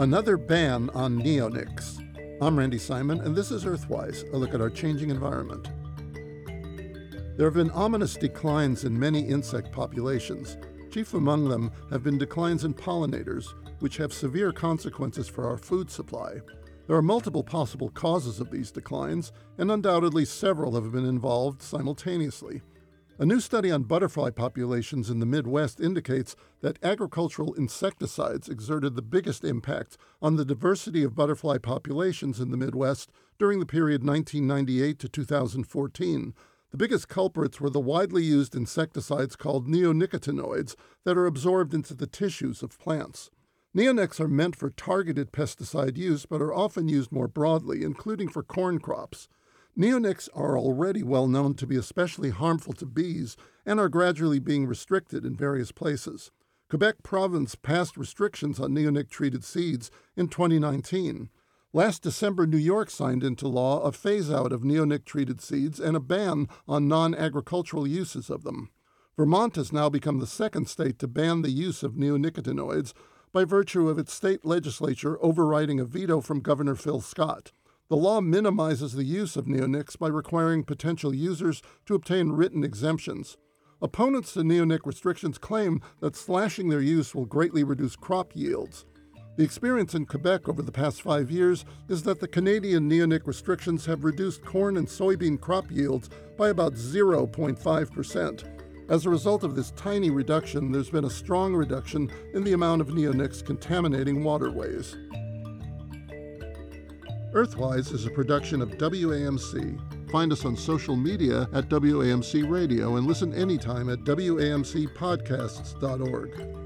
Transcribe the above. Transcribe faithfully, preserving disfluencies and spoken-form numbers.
Another ban on neonics. I'm Randy Simon, and this is Earthwise, a look at our changing environment. There have been ominous declines in many insect populations. Chief among them have been declines in pollinators, which have severe consequences for our food supply. There are multiple possible causes of these declines, and undoubtedly several have been involved simultaneously. A new study on butterfly populations in the Midwest indicates that agricultural insecticides exerted the biggest impact on the diversity of butterfly populations in the Midwest during the period nineteen ninety-eight to two thousand fourteen. The biggest culprits were the widely used insecticides called neonicotinoids that are absorbed into the tissues of plants. Neonics are meant for targeted pesticide use but are often used more broadly, including for corn crops. Neonics are already well known to be especially harmful to bees and are gradually being restricted in various places. Quebec province passed restrictions on neonic-treated seeds in twenty nineteen. Last December, New York signed into law a phase-out of neonic-treated seeds and a ban on non-agricultural uses of them. Vermont has now become the second state to ban the use of neonicotinoids by virtue of its state legislature overriding a veto from Governor Phil Scott. The law minimizes the use of neonics by requiring potential users to obtain written exemptions. Opponents to neonic restrictions claim that slashing their use will greatly reduce crop yields. The experience in Quebec over the past five years is that the Canadian neonic restrictions have reduced corn and soybean crop yields by about zero point five percent. As a result of this tiny reduction, there's been a strong reduction in the amount of neonics contaminating waterways. Earthwise is a production of W A M C. Find us on social media at W A M C Radio and listen anytime at W A M C podcasts dot org.